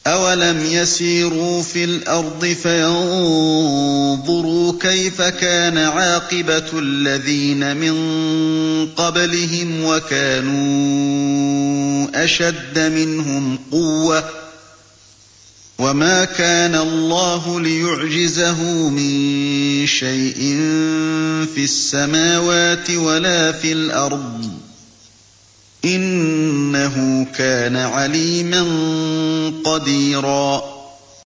أَوَلَمْ يَسِيرُوا فِي الْأَرْضِ فَيَنظُرُوا كَيْفَ كَانَ عَاقِبَةُ الَّذِينَ مِن قَبْلِهِمْ وَكَانُوا أَشَدَّ مِنْهُمْ قُوَّةً ۚ وَمَا كَانَ اللَّهُ لِيُعْجِزَهُ مِن شَيْءٍ فِي السَّمَاوَاتِ وَلَا فِي الْأَرْضِ ۚ إِنَّهُ كَانَ عَلِيمًا قَدِيرًا